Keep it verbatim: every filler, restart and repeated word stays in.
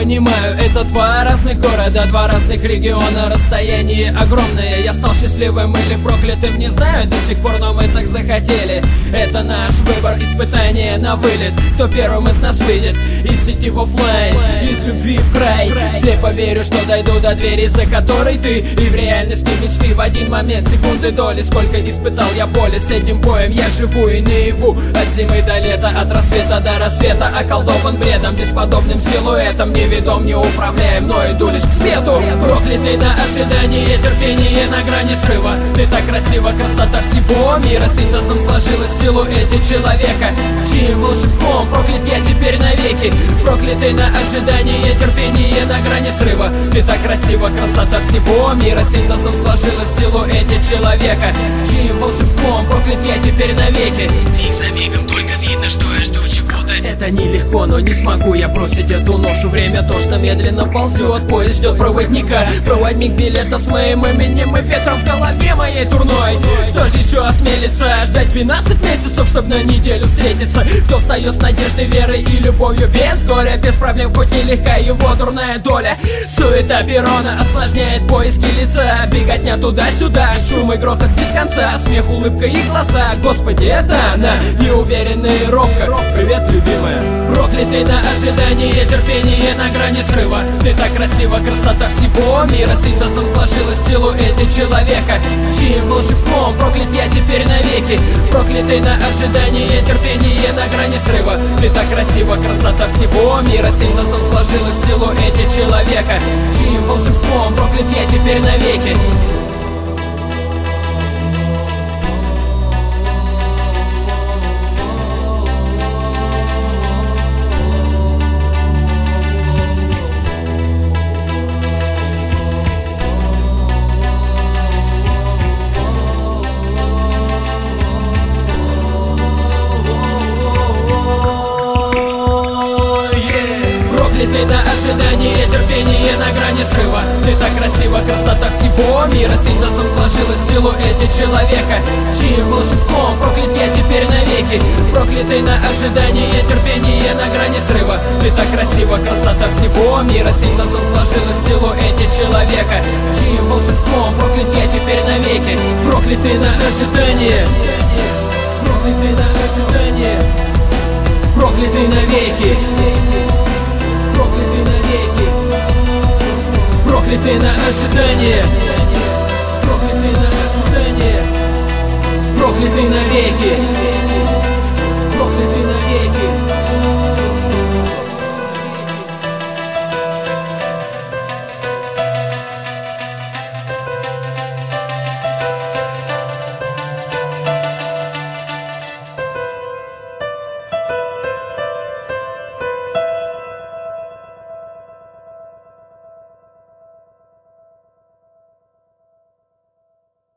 понимаю, это два разных города, два разных региона, расстояние огромное. Я стал счастливым или проклятым, не знаю до сих пор, но мы так захотели. Это наш выбор, испытание на вылет. Кто первым из нас выйдет из сети в оффлайн, из любви в край. Слепо верю, что дойду до двери, за которой ты, и в реальности мечты в один момент, секунды доли. Сколько испытал я боли, с этим боем я живу и наяву. От зимы до лета, от рассвета до рассвета, околдован бредом, бесподобным силуэтом, неведом, не управляем, но иду лишь к свету. Проклятый на ожидание, терпение на грани срыва. Ты так красива, красота всего мира, синтезом сложилась в силуэте человека, чьим волшебством проклят я теперь навеки. Проклятый на ожидание, терпение на грани срыва. Ты так красива, красота всего мира, синтезом сложилась в силуэте человека, чьим волшебством проклят я теперь навеки. Миг за мигом только видно, что я жду чего-то. Это нелегко, но не смогу я бросить эту ношу. Время тошно медленно ползет, поезд ждет проводника. Проводник билета с моим именем и ветром в голове моей турной. Кто же еще осмелится ждать двенадцать месяцев, чтобы на неделю встретиться? Кто встает с надеждой, верой и любовью, без горя, без проблем, хоть нелегка его дурная доля. Суета перрона осложняет поиски лица, беготня туда-сюда, шум и грохот без конца, смех, улыбка и глаза. Господи, это она, неуверенная и робко. Привет, любимая. Проклятый на ожидание, терпение на грани срыва. Ты так красива, красота всего мира, синтезом сложилась в силуэте человека, чьим волшебством проклят я теперь навеки. Проклятый на ожидание, терпение на грани срыва. Ты так красива, красота всего мира, синтезом сложилась в силуэте человека, чьим волшебством проклят я теперь навеки. Проклятый на ожидание, терпение на грани срыва. Ты так красива, красота всего мира, синтезом сложилась в силуэте человека, чьим волшебством проклят я теперь навеки. Проклятый на ожидание, терпение на грани срыва. Ты так красива, красота всего мира, синтезом сложилась в силуэте человека, чьим волшебством проклят я теперь навеки. Проклятый на ожидание, проклятый на ожидание, проклятый навеки.